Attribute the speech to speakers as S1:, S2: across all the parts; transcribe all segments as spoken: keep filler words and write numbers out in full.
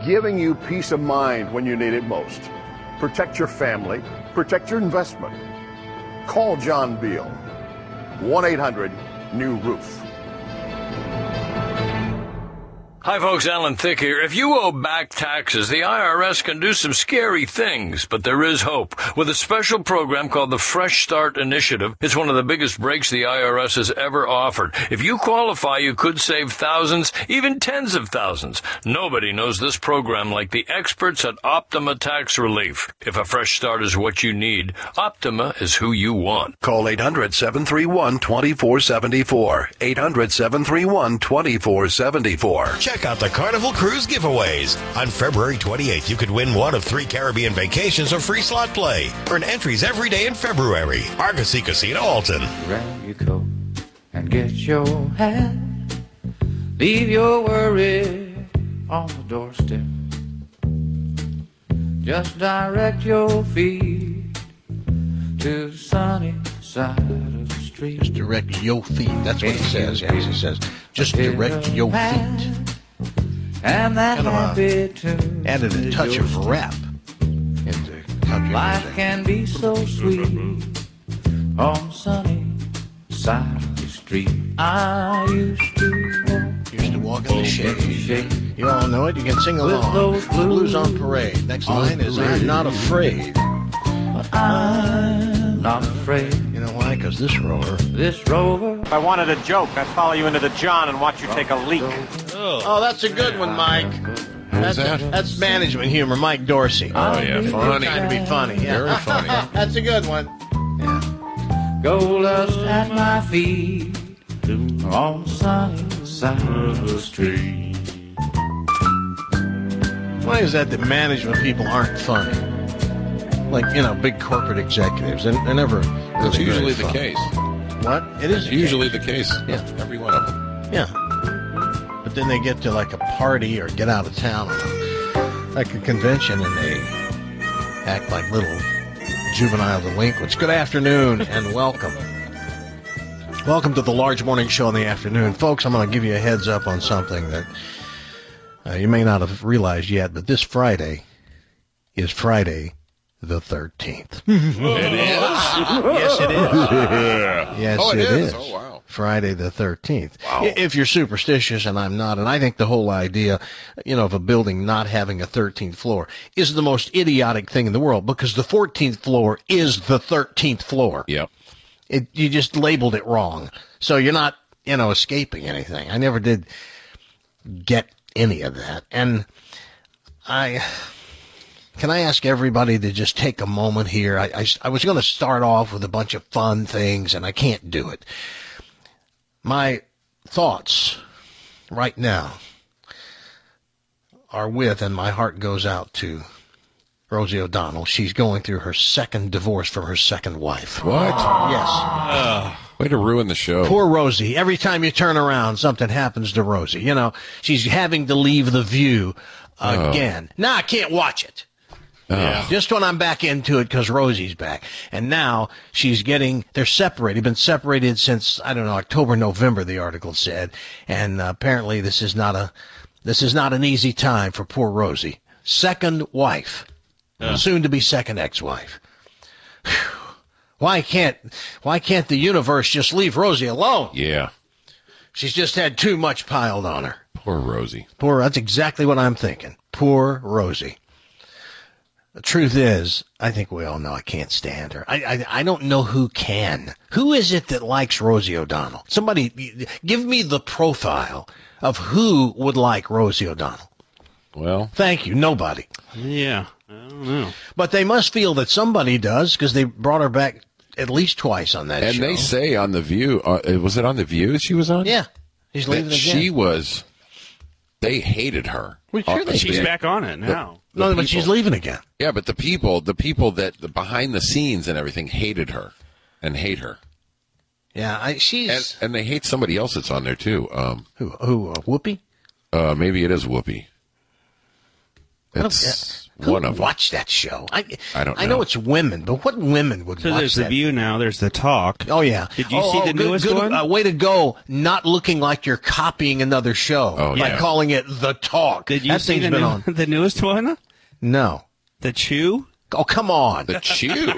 S1: giving you peace of mind when you need it most. Protect your family. Protect your investment. Call John Beal. one eight hundred new roof.
S2: Hi, folks. Alan Thicke here. If you owe back taxes, the I R S can do some scary things, but there is hope. With a special program called the Fresh Start Initiative, it's one of the biggest breaks the I R S has ever offered. If you qualify, you could save thousands, even tens of thousands. Nobody knows this program like the experts at Optima Tax Relief. If a fresh start is what you need, Optima is who you want.
S3: Call eight hundred, seven three one, two four seven four. eight hundred, seven three one, two four seven four.
S4: Check out the Carnival Cruise giveaways. On February twenty-eighth, you could win one of three Caribbean vacations or free slot play. Earn entries every day in February. Argosy Casino, Alton.
S5: Grab your coat and get your hat. Leave your worries on the doorstep. Just direct your feet to the sunny side of the street.
S6: Just direct your feet. That's what he says. Yes, he says. Just direct your feet.
S5: And that
S6: Kind of
S5: happy tune
S6: added a touch of rap into country
S5: life
S6: music.
S5: can be so sweet on the sunny side of the street. I used to walk,
S6: Used to walk in the shade.
S5: shade.
S6: You all know it. You can sing along.
S5: those blues
S6: Blues on Parade. Next line is I'm not afraid.
S5: But I'm not afraid.
S6: You know why? Because this rover.
S5: This rover.
S7: If I wanted a joke, I'd follow you into the John and watch you take a leak.
S6: Oh, that's a good one, Mike. That's,
S8: that?
S6: that's management humor, Mike Dorsey.
S8: Oh, yeah, funny.
S6: Trying to be funny. Yeah.
S8: Very funny.
S6: That's a good one. Yeah.
S5: Gold dust at my feet on the sunny side of the street.
S6: Why is that that management people aren't funny? Like, you know, big corporate executives. They're, they're never really
S8: That's usually
S6: very
S8: the
S6: funny.
S8: case.
S6: What? It is
S8: It's usually the case.
S6: Yeah.
S8: Every one of them.
S6: Yeah. But then they get to like a party or get out of town on a, like a convention and they act like little juvenile delinquents. Good afternoon and welcome. Welcome to the Large Morning Show in the afternoon. Folks, I'm going to give you a heads up on something that uh, you may not have realized yet, but this Friday is Friday the thirteenth.
S8: It is?
S6: Yes, it is. Yes,
S8: Oh, it
S6: it
S8: is?
S6: is.
S8: Oh, wow.
S6: Friday the thirteenth.
S8: Wow.
S6: If you're superstitious, and I'm not, and I think the whole idea, you know, of a building not having a thirteenth floor is the most idiotic thing in the world, because the fourteenth floor is the thirteenth floor.
S8: Yep.
S6: It, you just labeled it wrong. So you're not, you know, escaping anything. I never did get any of that. And I... Can I ask everybody to just take a moment here? I, I, I was going to start off with a bunch of fun things, and I can't do it. My thoughts right now are with, and my heart goes out to Rosie O'Donnell. She's going through her second divorce from her second wife.
S8: What?
S6: Yes.
S8: Uh, way to ruin the show.
S6: Poor Rosie. Every time you turn around, something happens to Rosie. You know, she's having to leave The View again.
S8: Oh.
S6: Now I can't watch it.
S8: Oh.
S6: Just when I'm back into it because Rosie's back. And now she's getting, they're separated, been separated since, I don't know, October, November, the article said. And uh, apparently this is not a, this is not an easy time for poor Rosie. Second wife,
S8: Yeah.
S6: soon to be second ex-wife. Whew. Why can't, why can't the universe just leave Rosie alone?
S8: Yeah.
S6: She's just had too much piled on her.
S8: Poor Rosie.
S6: Poor, that's exactly what I'm thinking. Poor Rosie. The truth is, I think we all know I can't stand her. I, I I don't know who can. Who is it that likes Rosie O'Donnell? Somebody, give me the profile of who would like Rosie O'Donnell.
S8: Well.
S6: Thank you. Nobody.
S9: Yeah. I don't know.
S6: But they must feel that somebody does, because they brought her back at least twice on that
S8: And
S6: show.
S8: they say on The View, uh, was it on The View she was on?
S6: Yeah. She's leaving
S8: That
S6: again.
S8: she was, they hated her.
S6: Well, sure
S8: Uh,
S6: they
S9: She's
S6: did.
S9: back on it now.
S8: The
S6: No, but
S8: people-
S6: she's leaving again.
S8: Yeah, but the people, the people that, the behind the scenes and everything hated her and hate her.
S6: Yeah, I, she's...
S8: And, and they hate somebody else that's on there, too. Um,
S6: who, who, uh, Whoopi?
S8: uh, maybe it is Whoopi.
S6: I don't-
S8: It's,
S6: Who
S8: One
S6: would
S8: of them.
S6: watch that show? I,
S8: I don't
S6: I know
S8: know.
S6: it's women, but what women would
S9: So
S6: watch
S9: there's
S6: that?
S9: The View now. There's The Talk.
S6: Oh, yeah.
S9: Did you
S6: oh,
S9: see
S6: oh,
S9: the
S6: good,
S9: newest
S6: good,
S9: one?
S6: Uh, way to go, not looking like you're copying another show
S8: Oh,
S6: by
S8: yeah.
S6: calling it The Talk.
S9: Did you
S6: that
S9: see
S6: thing's
S9: the,
S6: been
S9: new,
S6: on.
S9: the newest one?
S6: No.
S9: The Chew?
S6: Oh, come on.
S8: The Chew.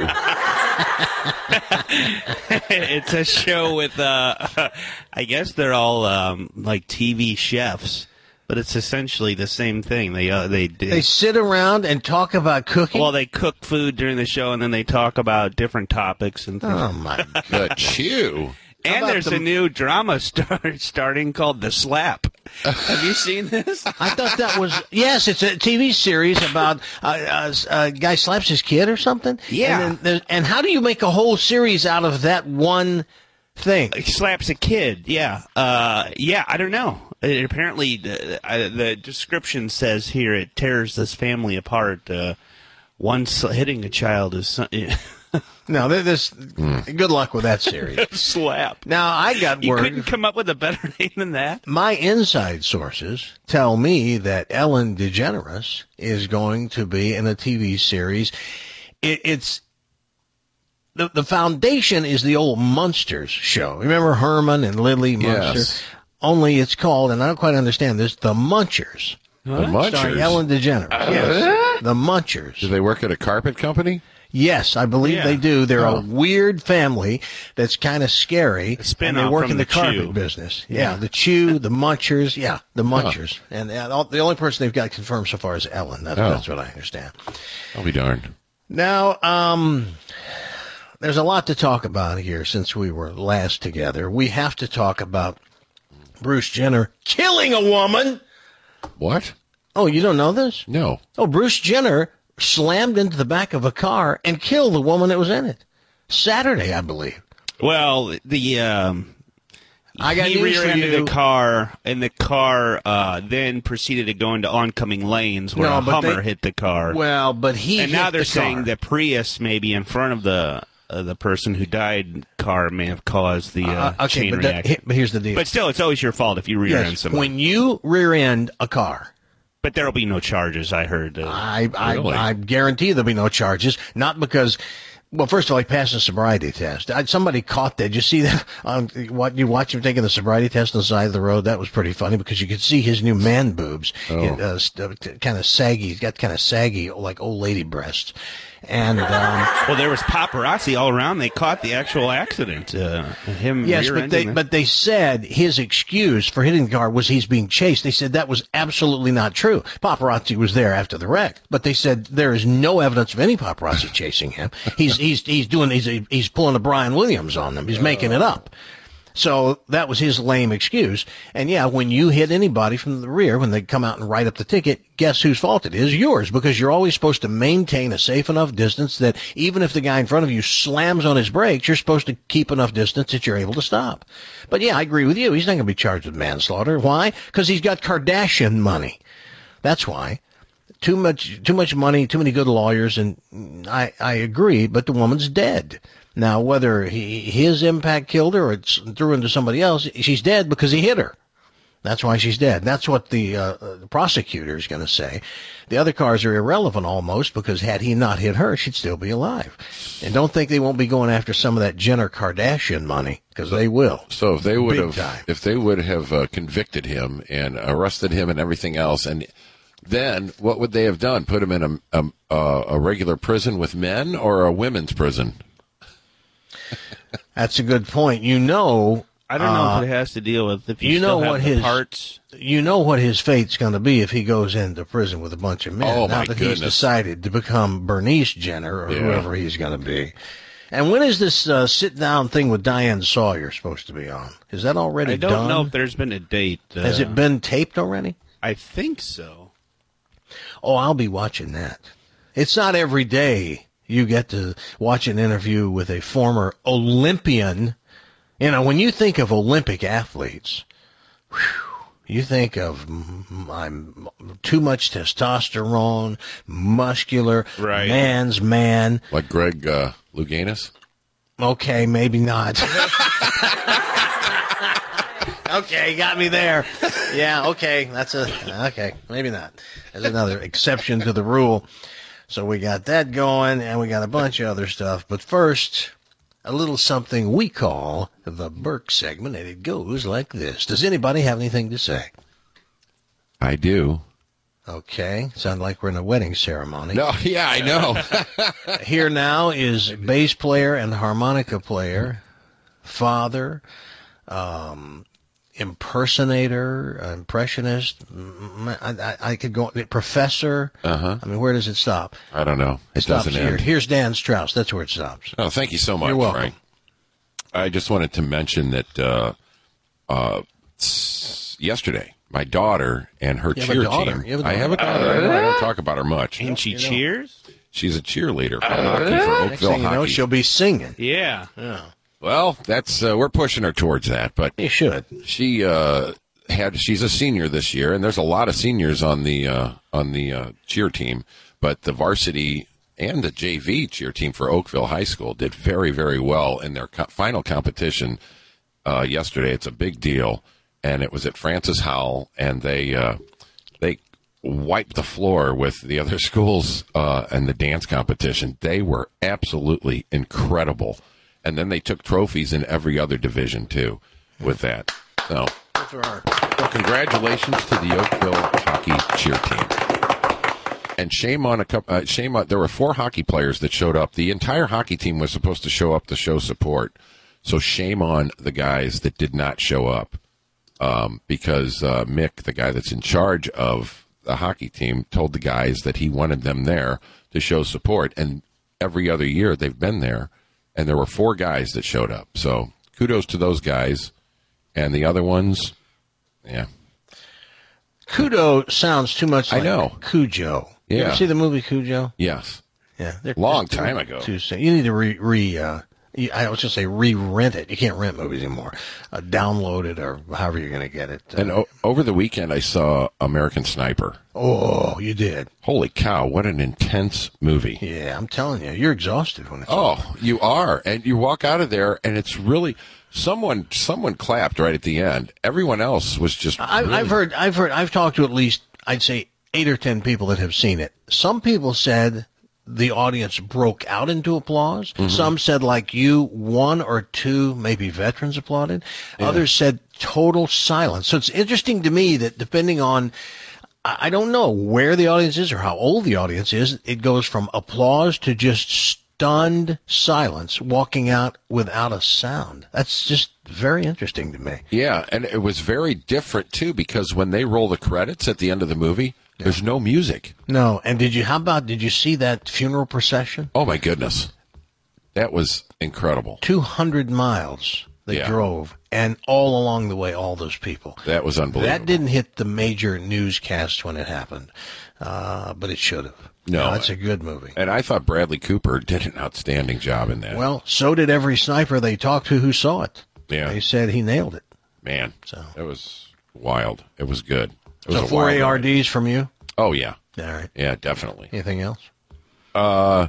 S9: It's a show with, uh, I guess they're all um, like T V chefs, but it's essentially the same thing. They uh, they do.
S6: They sit around and talk about cooking?
S9: Well, they cook food during the show, and then they talk about different topics and things.
S6: Oh, my God.
S8: The Chew.
S9: And
S6: about
S9: there's
S6: the-
S9: a new drama start, starting called The Slap. Have you seen this?
S6: I thought that was, yes, it's a T V series about uh, uh, a guy slaps his kid or something.
S9: Yeah.
S6: And, then there's- and how do you make a whole series out of that one thing?
S9: He slaps a kid. Yeah. Uh, yeah, I don't know. It, apparently, the, uh, the description says here it tears this family apart. Uh, one sl- hitting a child is some-
S6: No, th- this, good luck with that series.
S9: slap.
S6: Now, I got
S9: You
S6: word.
S9: couldn't come up with a better name than that?
S6: My inside sources tell me that Ellen DeGeneres is going to be in a T V series. It, it's the the foundation is the old Munsters show. Remember Herman and Lily Munster?
S8: Yes.
S6: Only it's called, and I don't quite understand this, The Munchers.
S8: The
S6: Starring
S8: Munchers.
S6: Ellen DeGeneres. Yes. The
S8: Do
S6: Munchers.
S8: they work at a carpet company?
S6: Yes, I believe
S9: Yeah.
S6: they do. They're
S8: Oh.
S6: a weird family that's kind of scary.
S9: spin-off
S6: and they work
S9: from
S6: in the,
S9: the
S6: carpet
S9: Chew.
S6: business. Yeah. the Chew, the Munchers. Yeah, the Munchers. And, and all, the only person they've got confirmed so far is Ellen. That's,
S8: Oh.
S6: that's what I understand.
S8: I'll be darned.
S6: Now, um, there's a lot to talk about here since we were last together. We have to talk about Bruce Jenner killing a woman.
S8: What?
S6: Oh, you don't know this?
S8: No.
S6: Oh, Bruce Jenner slammed into the back of a car and killed the woman that was in it. Saturday, I believe.
S9: Well, the um,
S6: I got
S9: he
S6: news for
S9: rear-ended
S6: you.
S9: the car, and the car uh, then proceeded to go into oncoming lanes where
S6: No,
S9: a
S6: but
S9: Hummer
S6: they-
S9: hit the car.
S6: Well, but he
S9: and
S6: hit
S9: now they're
S6: the
S9: saying
S6: car.
S9: the Prius maybe in front of the uh, the person who died car may have caused the uh,
S6: Uh, okay,
S9: chain
S6: but, that,
S9: reaction.
S6: but here's the deal.
S9: But still, it's always your fault if you rear-end
S6: yes,
S9: someone.
S6: when you rear-end a car,
S9: But there will be no charges, I heard. Uh,
S6: I, I,
S8: Really?
S6: I guarantee there'll be no charges. Not because, well, first of all, he passed a sobriety test. I, somebody caught that. Did you see that? On what you watch him taking the sobriety test on the side of the road? That was pretty funny because you could see his new man boobs,
S8: Oh.
S6: uh, st- kind of saggy. He's got kind of saggy, like old lady breasts. And um,
S9: well, there was paparazzi all around. They caught the actual accident. Uh, him
S6: yes, but they
S9: rear-ending the-
S6: but they said his excuse for hitting the car was he's being chased. They said that was absolutely not true. Paparazzi was there after the wreck, but they said there is no evidence of any paparazzi chasing him. He's he's he's doing he's he's pulling a Brian Williams on them. He's making it up. So that was his lame excuse. And yeah, when you hit anybody from the rear, when they come out and write up the ticket, guess whose fault it is? Yours, because you're always supposed to maintain a safe enough distance that even if the guy in front of you slams on his brakes, you're supposed to keep enough distance that you're able to stop. But yeah, I agree with you. He's not going to be charged with manslaughter. Why? Because he's got Kardashian money. That's why. Too much, too much money, too many good lawyers, and I, I agree, but the woman's dead. Now, whether he, his impact killed her or it's threw into somebody else, she's dead because he hit her. That's why she's dead. That's what the, uh, the prosecutor is going to say. The other cars are irrelevant almost because had he not hit her, she'd still be alive. And don't think they won't be going after some of that Jenner Kardashian money because they will.
S8: So if they would
S6: Big
S8: have,
S6: time.
S8: if they would have uh, convicted him and arrested him and everything else, and then what would they have done? Put him in a a, a regular prison with men or a women's prison?
S6: That's a good point. You know,
S9: I don't know
S6: uh,
S9: if it has to deal with if you,
S6: you know
S9: still have
S6: what
S9: the
S6: his
S9: parts.
S6: you know what his fate's going to be if he goes into prison with a bunch of men.
S8: Oh,
S6: now
S8: my
S6: that he's
S8: goodness.
S6: decided to become Bernice Jenner or
S8: Yeah.
S6: whoever he's going to be. And when is this uh, sit-down thing with Diane Sawyer supposed to be on? Is that already
S9: I don't
S6: done?
S9: know if there's been a date. Uh,
S6: Has it been taped already?
S9: I think so.
S6: Oh, I'll be watching that. It's not every day you get to watch an interview with a former Olympian. You know, when you think of Olympic athletes, whew, you think of mm, I'm too much testosterone, muscular,
S9: Right.
S6: man's man.
S8: Like Greg uh, Louganis?
S6: Okay, maybe not. Okay, you got me there. Yeah, okay, that's a okay. Maybe not. There's another exception to the rule. So we got that going, and we got a bunch of other stuff. But first, a little something we call the Burke segment, and it goes like this. Does anybody have anything to say?
S8: I do.
S6: Okay, sound like we're in a wedding ceremony.
S8: No, yeah, I know.
S6: Here now is bass player and harmonica player, father, um, impersonator, impressionist. I, I, I could go professor.
S8: Uh-huh.
S6: I mean, where does it stop?
S8: I don't know. It,
S6: It stops
S8: doesn't
S6: here.
S8: end.
S6: Here's Dan Strauss. That's where it stops.
S8: Oh, thank you so much,
S6: You're welcome.
S8: Frank. I just wanted to mention that uh, uh, s- yesterday, my daughter and her
S6: You have a
S8: cheer
S6: daughter?
S8: team.
S6: You have a
S8: I have a
S6: daughter?
S8: daughter. I, know, I don't talk about her much.
S9: And she
S6: you know.
S9: cheers?
S8: She's a cheerleader for hockey for Oakville
S6: Next thing you know,
S8: Hockey.
S6: she'll be singing.
S9: Yeah.
S6: Yeah,
S8: Well, that's uh, we're pushing her towards that, but
S6: you should.
S8: she uh, had she's a senior this year, and there's a lot of seniors on the uh, on the uh, cheer team. But the varsity and the J V cheer team for Oakville High School did very, very well in their co- final competition uh, yesterday. It's a big deal, and it was at Francis Howell, and they uh, they wiped the floor with the other schools uh, in the dance competition. They were absolutely incredible, and then they took trophies in every other division too with that. So, well, congratulations to the Oakville hockey cheer team. And shame on a couple. Uh, shame on there were four hockey players that showed up. The entire hockey team was supposed to show up to show support. So shame on the guys that did not show up, um, because uh, Mick, the guy that's in charge of the hockey team, told the guys that he wanted them there to show support. And every other year they've been there, and there were four guys that showed up. So kudos to those guys, and the other ones, yeah.
S6: Kudo sounds too much like
S8: I know.
S6: Cujo. You
S8: Yeah.
S6: ever see the movie Cujo?
S8: Yes.
S6: Yeah, they're
S8: Long
S6: just
S8: time
S6: too-
S8: ago.
S6: Too soon. You need to re re. Uh, you- I was just say re-rent it. You can't rent movies anymore. Uh, download it or however you're going to get it. Uh,
S8: And o- over the weekend, I saw American Sniper.
S6: oh, you did.
S8: Holy cow, what an intense movie.
S6: Yeah, I'm telling you, you're exhausted when it's.
S8: Oh, you are. And you walk out of there, and it's really someone someone clapped right at the end. Everyone else was just
S6: I,
S8: really-
S6: I've heard. I've heard. I've talked to at least I'd say eight or ten people that have seen it. Some people said the audience broke out into applause.
S8: Mm-hmm.
S6: Some said, like you, one or two, maybe veterans applauded. Others said total silence. So it's interesting to me that depending on, I I don't know where the audience is or how old the audience is, it goes from applause to just stunned silence, walking out without a sound. That's just very interesting to me.
S8: Yeah, and it was very different, too, because when they roll the credits at the end of the movie, there's no music.
S6: No, and did you, how about, did you see that funeral procession?
S8: Oh, my goodness. That was incredible.
S6: two hundred miles they
S8: Yeah.
S6: drove, and all along the way, all those people.
S8: That was unbelievable.
S6: That didn't hit the major newscasts when it happened, uh, but it should have.
S8: No.
S6: That's a good movie.
S8: And I thought Bradley Cooper did an outstanding job in that.
S6: Well, so did every sniper they talked to who saw it.
S8: Yeah.
S6: They said he nailed it.
S8: Man,
S6: So.
S8: it was wild. It was good. It was
S6: So
S8: a
S6: four
S8: wild
S6: A R
S8: ride.
S6: Ds from you?
S8: Oh, yeah.
S6: All right.
S8: Yeah, definitely.
S6: Anything else?
S8: Uh,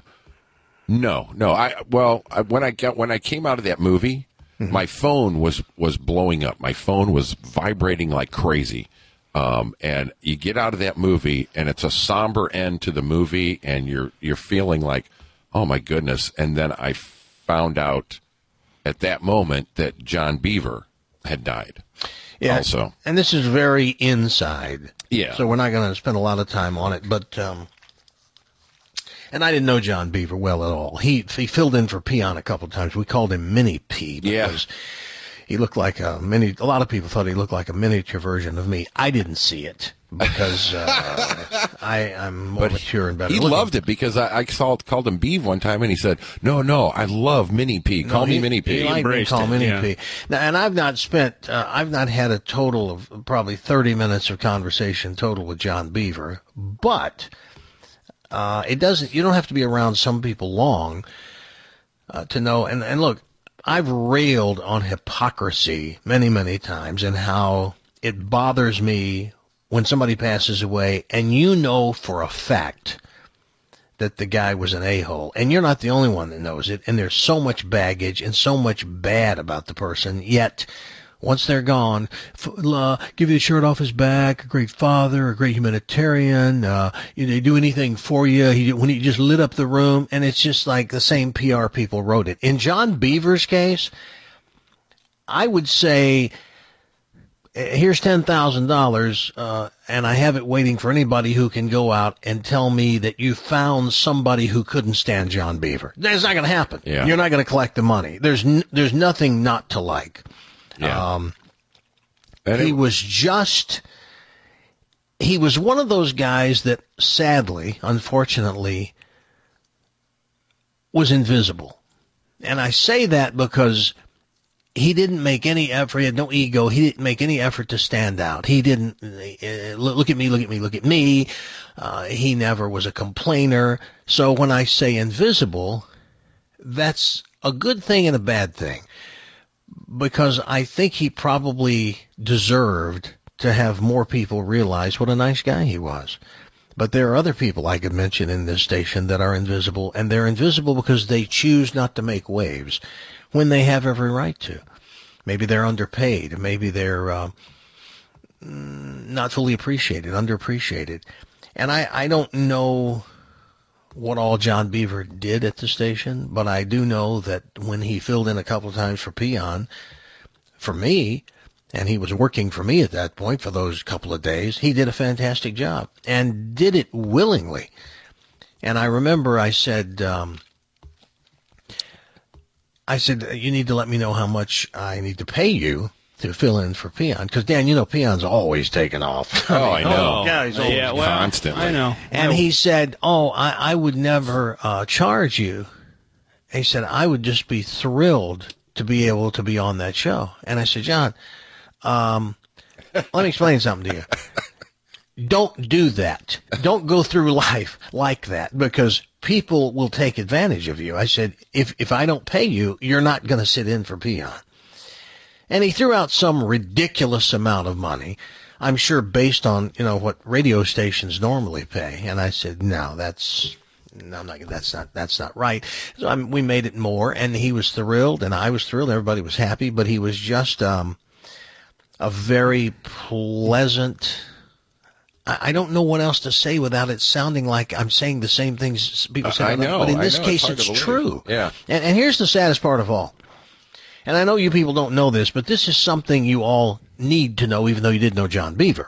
S8: no, no. I well, I, when I got when I came out of that movie, my phone was was blowing up. My phone was vibrating like crazy. Um, and you get out of that movie, and it's a somber end to the movie, and you're you're feeling like, oh my goodness. And then I found out at that moment that John Beaver had died.
S6: Yeah.
S8: Also.
S6: And this is very inside.
S8: Yeah.
S6: So we're not going to spend a lot of time on it, but um, and I didn't know John Beaver well at all. He he filled in for Peon a couple of times. We called him Mini P
S8: Yeah.
S6: because he looked like a mini. A lot of people thought he looked like a miniature version of me. I didn't see it because uh, I I'm more
S8: But
S6: mature and better.
S8: He
S6: looking.
S8: loved it because I, I saw, called him Beav one time, and he said, "No, no, I love Mini P.
S6: No,
S8: Call me
S6: he-
S8: Mini P."
S6: He liked being
S9: embraced
S6: called
S9: it,
S6: Mini
S9: yeah.
S6: P. Now, and I've not spent, uh, I've not had a total of probably thirty minutes of conversation total with John Beaver, but uh, it doesn't. You don't have to be around some people long uh, to know. And and look, I've railed on hypocrisy many many times and how it bothers me when somebody passes away, and you know for a fact that the guy was an a-hole. And you're not the only one that knows it. And there's so much baggage and so much bad about the person. Yet once they're gone, f- uh, give you the shirt off his back, a great father, a great humanitarian, uh, you know, they do anything for you. He, when he just lit up the room, and it's just like the same P R people wrote it. In John Beaver's case, I would say, here's ten thousand dollars, uh, and I have it waiting for anybody who can go out and tell me that you found somebody who couldn't stand John Beaver. That's not going to happen.
S8: Yeah.
S6: You're not going to collect the money. There's n- there's nothing not to like.
S8: Yeah.
S6: Um,
S8: And
S6: he
S8: it-
S6: was just, he was one of those guys that sadly, unfortunately, was invisible. And I say that because he didn't make any effort. He had no ego. He didn't make any effort to stand out. He didn't, uh, look at me, look at me, look at me. Uh, he never was a complainer. So when I say invisible, that's a good thing and a bad thing. Because I think he probably deserved to have more people realize what a nice guy he was. But there are other people I could mention in this station that are invisible, and they're invisible because they choose not to make waves when they have every right to. Maybe they're underpaid. Maybe they're uh, not fully appreciated, underappreciated. And I, I don't know what all John Beaver did at the station, but I do know that when he filled in a couple of times for Peon, for me, and he was working for me at that point for those couple of days, he did a fantastic job and did it willingly. And I remember I said, um, I said, you need to let me know how much I need to pay you to fill in for Peon. Because, Dan, you know, Peon's always taking off.
S8: Oh, I know.
S6: Yeah, he's always
S9: yeah, well,
S8: constantly.
S9: I know.
S6: And he said, oh, I, I would never uh, charge you. He said, I would just be thrilled to be able to be on that show. And I said, John, um, let me explain something to you. Don't do that. Don't go through life like that, because people will take advantage of you. I said, if, if I don't pay you, you're not going to sit in for Peon. And he threw out some ridiculous amount of money, I'm sure based on, you know, what radio stations normally pay. And I said, no, that's, no, I'm not, that's not, that's not right. So I mean, we made it more, and he was thrilled, and I was thrilled. Everybody was happy, but he was just, um, a very pleasant, I, I don't know what else to say without it sounding like I'm saying the same things people say.
S8: I know,
S6: but in
S8: I
S6: this
S8: know,
S6: case,
S8: it's hard
S6: it's
S8: to believe.
S6: true.
S8: Yeah.
S6: And, and here's the saddest part of all. And I know you people don't know this, but this is something you all need to know, even though you did know John Beaver.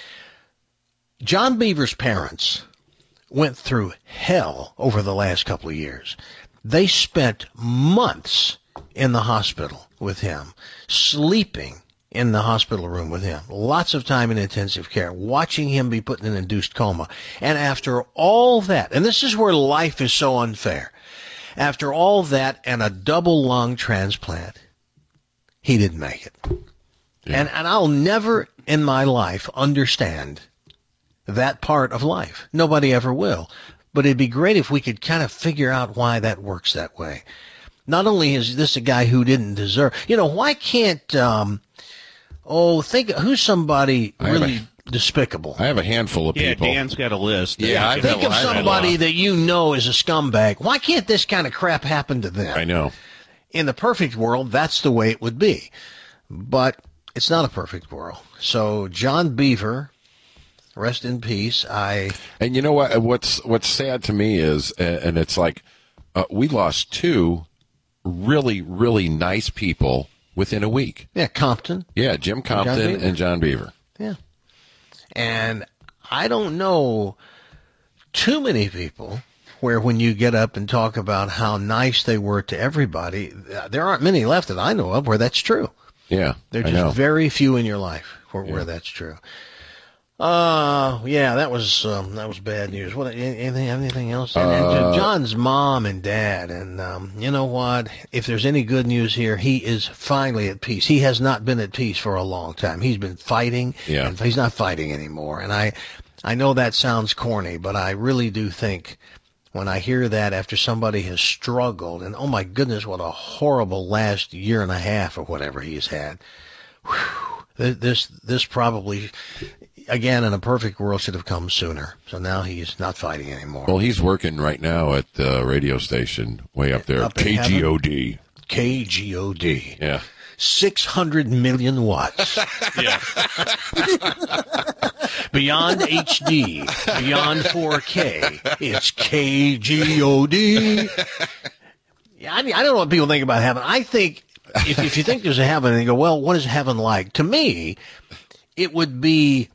S6: John Beaver's parents went through hell over the last couple of years. They spent months in the hospital with him, sleeping in the hospital room with him, lots of time in intensive care, watching him be put in an induced coma. And after all that, and this is where life is so unfair, after all that and a double lung transplant, he didn't make it. Yeah. And and I'll never in my life understand that part of life. Nobody ever will. But it'd be great if we could kind of figure out why that works that way. Not only is this a guy who didn't deserve, you know, why can't, um, oh, think, who's somebody really a, despicable?
S8: I have a handful of
S9: yeah,
S8: people.
S9: Yeah, Dan's got a list.
S8: Yeah, I
S6: think of somebody that you know is a scumbag. Why can't this kind of crap happen to them?
S8: I know.
S6: In the perfect world, that's the way it would be. But it's not a perfect world. So John Beaver, rest in peace. I
S8: And you know what? What's what's sad to me is, and it's like, uh, we lost two really, really nice people within a week.
S6: Yeah, Compton.
S8: Yeah, Jim Compton
S6: John
S8: and John Beaver.
S6: Yeah. And I don't know too many people where when you get up and talk about how nice they were to everybody, there aren't many left that I know of where that's true.
S8: Yeah,
S6: There are
S8: I
S6: just
S8: know.
S6: very few in your life where,
S8: Yeah.
S6: where that's true. Uh, yeah, that was um, that was bad news. What? Anything? Anything else? And, and
S8: Uh,
S6: John's mom and dad, and um, you know what? If there's any good news here, he is finally at peace. He has not been at peace for a long time. He's been fighting,
S8: Yeah.
S6: and he's not fighting anymore. And I, I know that sounds corny, but I really do think when I hear that after somebody has struggled, and oh my goodness, what a horrible last year and a half or whatever he's had. Whew, this this probably, again, in a perfect world, should have come sooner. So now he's not fighting anymore.
S8: Well, he's working right now at the radio station way up there,
S6: Up in
S8: K G O D.
S6: K G O D.
S8: Yeah.
S6: six hundred million watts.
S9: Yeah.
S6: Beyond H D, beyond four K, it's K G O D. Yeah, I mean, I don't know what people think about heaven. I think if, if you think there's a heaven and you go, well, what is heaven like? To me, it would be,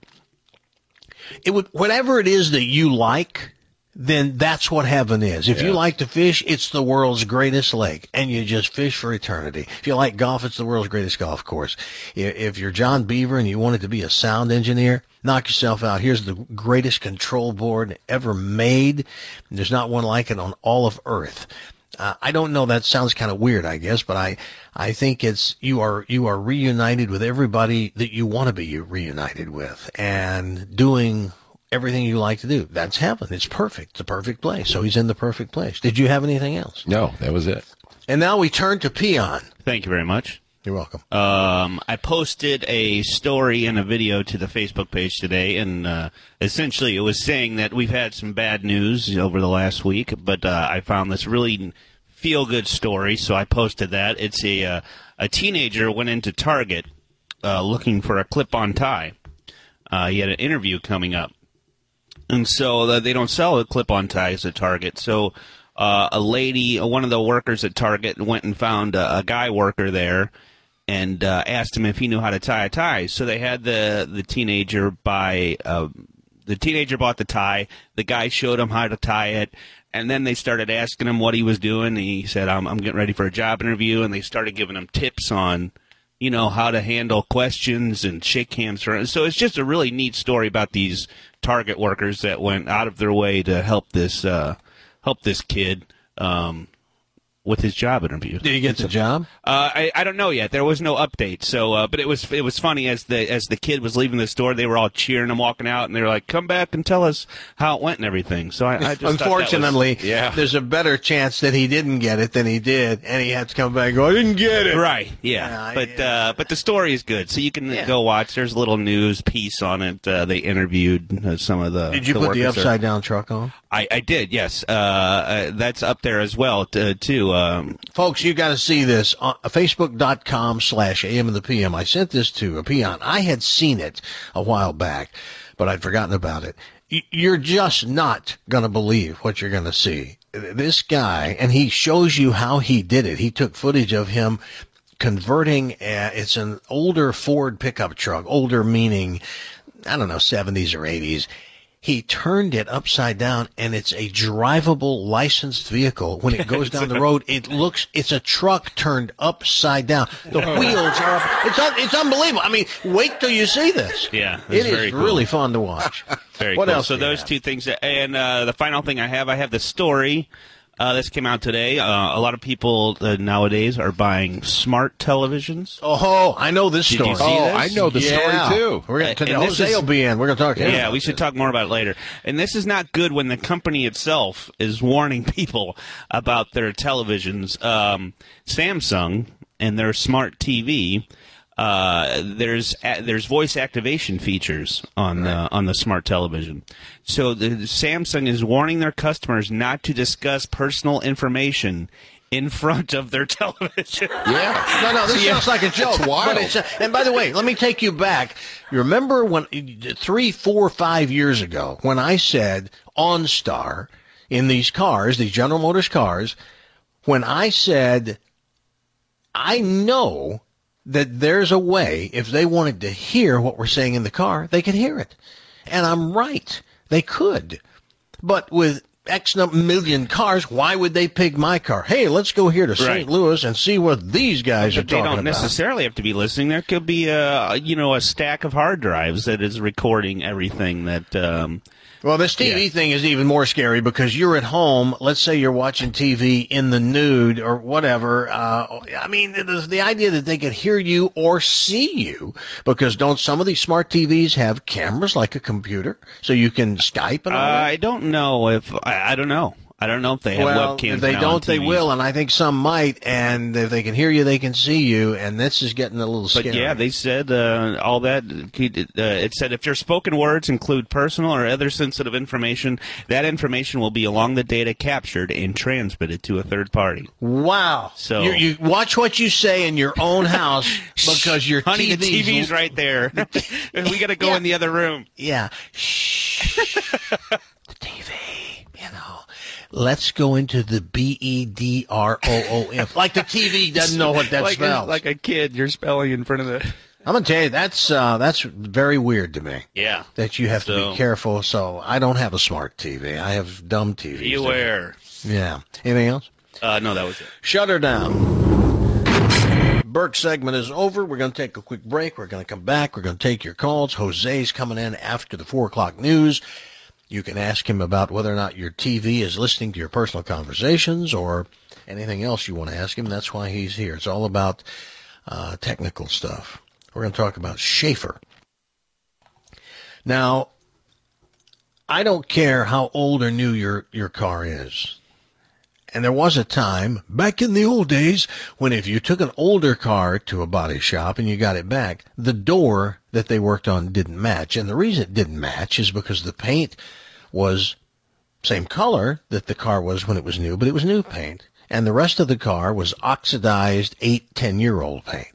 S6: it would, whatever it is that you like, then that's what heaven is. If
S8: Yeah.
S6: you like to fish, it's the world's greatest lake, and you just fish for eternity. If you like golf, it's the world's greatest golf course. If if you're John Beaver and you wanted to be a sound engineer, knock yourself out. Here's the greatest control board ever made. There's not one like it on all of Earth. Uh, I don't know. That sounds kind of weird, I guess, but I, I think it's, you are, you are reunited with everybody that you want to be reunited with and doing everything you like to do. That's heaven. It's perfect. It's a perfect place. So he's in the perfect place. Did you have anything else?
S8: No, that was it.
S6: And now we turn to Peon.
S9: Thank you very much.
S6: You're welcome.
S9: Um, I posted a story and a video to the Facebook page today, and uh, essentially it was saying that we've had some bad news over the last week, but uh, I found this really feel-good story, so I posted that. It's a uh, a teenager went into Target uh, looking for a clip-on tie. Uh, he had an interview coming up, and so uh, they don't sell clip-on ties at Target, so uh, a lady, one of the workers at Target, went and found a, a guy worker there and uh, asked him if he knew how to tie a tie. So they had the the teenager buy uh, the teenager bought the tie. The guy showed him how to tie it, and then they started asking him what he was doing. He said, "I'm I'm getting ready for a job interview," and they started giving him tips on, you know, how to handle questions and shake hands. So it's just a really neat story about these Target workers that went out of their way to help this uh, help this kid. Um, with his job interview.
S6: Did he get the job?
S9: Uh, I, I don't know yet. There was no update. So, uh, but it was it was funny as the as the kid was leaving the store, they were all cheering him walking out, and they were like, "Come back and tell us how it went and everything." So I, I just
S6: unfortunately,
S9: thought that was, yeah.
S6: there's a better chance that he didn't get it than he did, and he had to come back and go, "I didn't get it."
S9: Right? Yeah. yeah but yeah. Uh, but the story is good, so you can yeah. go watch. There's a little news piece on it. Uh, they interviewed uh, some of the.
S6: Did you
S9: the
S6: put the upside
S9: there.
S6: down truck on?
S9: I, I did. Yes. Uh, uh, that's up there as well t- too. Um,
S6: Folks, you got to see this on Facebook.com slash AM and the P M. I sent this to a peon. I had seen it a while back, but I'd forgotten about it. You're just not going to believe what you're going to see. This guy, and he shows you how he did it. He took footage of him converting, a, it's an older Ford pickup truck, older meaning, I don't know, seventies or eighties. He turned it upside down, and it's a drivable licensed vehicle. When it goes down the road, it looks, it's a truck turned upside down. The wheels are up. It's, un, it's unbelievable. I mean, wait till you see this.
S9: Yeah.
S6: It is
S9: very cool.
S6: really fun to watch.
S9: Very
S6: what
S9: cool.
S6: else
S9: So those two things. And uh, the final thing I have, I have the story. Uh, this came out today. Uh, a lot of people uh, nowadays are buying smart televisions.
S6: Oh, I know this
S9: Did
S6: story.
S9: You see
S8: oh,
S9: this?
S8: I know the
S6: yeah.
S8: story too.
S6: We're going to
S9: And
S6: Jose
S9: is,
S6: will be in. We're going to talk to him.
S9: Yeah, we should talk more about it later. And this is not good when the company itself is warning people about their televisions. Um, Samsung and their smart T V. Uh, there's uh, there's voice activation features on right. the on the smart television. So the Samsung is warning their customers not to discuss personal information in front of their television.
S6: Yeah. No, no, this
S9: yeah.
S6: sounds like a joke.
S8: It's wild.
S6: But it's, uh, and by the way, let me take you back. You remember when three, four, five years ago when I said OnStar in these cars, these General Motors cars, when I said I know that there's a way, if they wanted to hear what we're saying in the car, they could hear it. And I'm right. They could. But with X million cars, why would they pick my car? Hey, let's go here to Saint
S9: Right.
S6: Louis and see what these guys
S9: But
S6: are
S9: they
S6: talking
S9: don't
S6: about.
S9: necessarily have to be listening. There could be a you know a stack of hard drives that is recording everything that. Um,
S6: Well, this T V
S9: Yeah.
S6: thing is even more scary because you're at home. Let's say you're watching T V in the nude or whatever. Uh, I mean, the, the idea that they could hear you or see you, because don't some of these smart T Vs have cameras like a computer so you can Skype and all that?
S9: I don't know if I, I don't know. I don't know if they have
S6: well,
S9: webcams.
S6: If they
S9: now
S6: don't,
S9: on
S6: they
S9: T Vs.
S6: will, and I think some might. And if they can hear you, they can see you. And this is getting a little
S9: But
S6: scary.
S9: yeah, they said uh, all that. Uh, it said if your spoken words include personal or other sensitive information, that information will be along the data captured and transmitted to a third party.
S6: Wow.
S9: So
S6: you, you watch what you say in your own house because your
S9: honey,
S6: T V's,
S9: the T V's right there. We got to go
S6: Yeah.
S9: in the other room.
S6: Yeah. Shh. The T V. You know. Let's go into the B E D R O O F. Like the T V doesn't know what that
S9: like
S6: spells.
S9: A, like a kid, you're spelling in front of the.
S6: I'm gonna tell you that's uh, that's very weird to me.
S9: Yeah.
S6: That you have to
S9: So-
S6: be careful. So I don't have a smart T V. I have dumb T Vs.
S9: Beware.
S6: Yeah. Anything else?
S9: Uh, no, that was it.
S6: Shut her down. Burke segment is over. We're going to take a quick break. We're going to come back. We're going to take your calls. Jose's coming in after the four o'clock news. You can ask him about whether or not your T V is listening to your personal conversations or anything else you want to ask him. That's why he's here. It's all about uh, technical stuff. We're going to talk about Schaefer. Now, I don't care how old or new your, your car is. And there was a time, back in the old days, when if you took an older car to a body shop and you got it back, the door that they worked on didn't match. And the reason it didn't match is because the paint was same color that the car was when it was new, but it was new paint. And the rest of the car was oxidized eight, ten-year-old paint.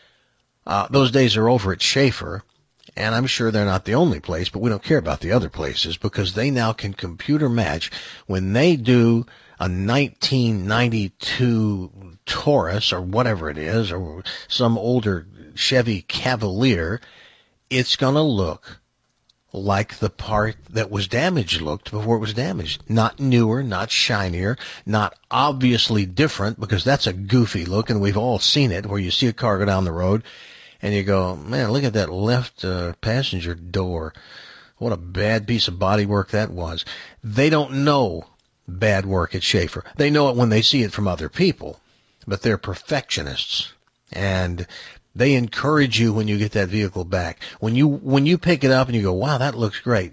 S6: Uh, those days are over at Schaefer. And I'm sure they're not the only place, but we don't care about the other places because they now can computer match when they do a nineteen ninety-two Taurus or whatever it is, or some older Chevy Cavalier. It's going to look like the part that was damaged looked before it was damaged. Not newer, not shinier, not obviously different, because that's a goofy look, and we've all seen it, where you see a car go down the road and you go, man, look at that left uh, passenger door. What a bad piece of bodywork that was. They don't know bad work at Schaefer. They know it when they see it from other people, but they're perfectionists, and they encourage you when you get that vehicle back. When you when you pick it up and you go, wow, that looks great,